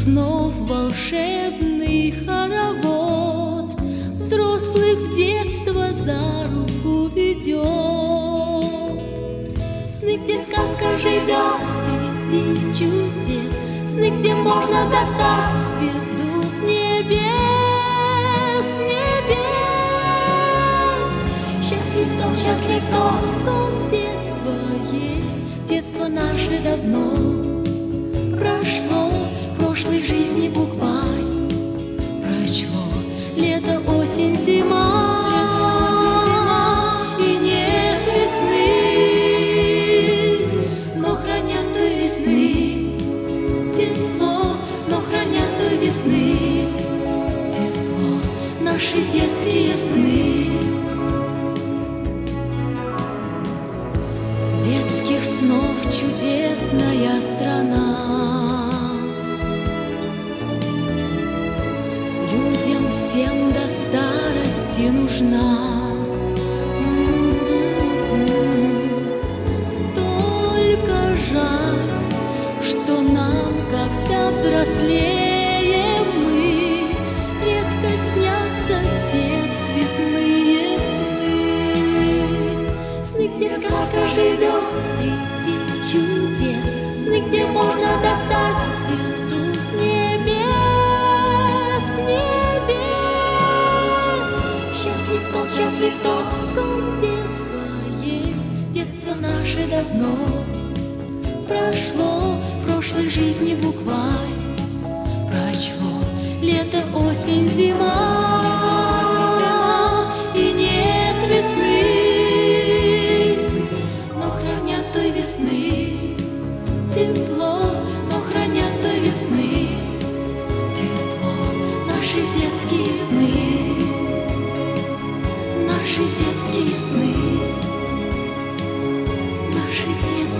снов волшебный хоровод взрослых в детство за руку ведет. Сны, где сказка живет среди чудес, сны, где можно достать звезду с небес, счастлив тот, в ком детство есть. Детство наше давно прошло, прошлой жизни букварь прочло. Лето, осень, зима, и нет весны, но хранят той весны тепло, но хранят той весны тепло наши детские сны. Детских снов чудесная страна, людям всем до старости нужна. Только жаль, что нам, когда взрослеем мы, редко снятся те цветные сны. Сны, где сказка живет среди чудес, сны, где можно достать звезду с небес, счастлив тот, в ком детство есть. Детство наше давно прошло, прошлой жизни букварь прочло. Лето, осень, зима, и нет весны, но хранят той весны тепло, но хранят той весны тепло наши детские сны. Наши детские сны, наши детские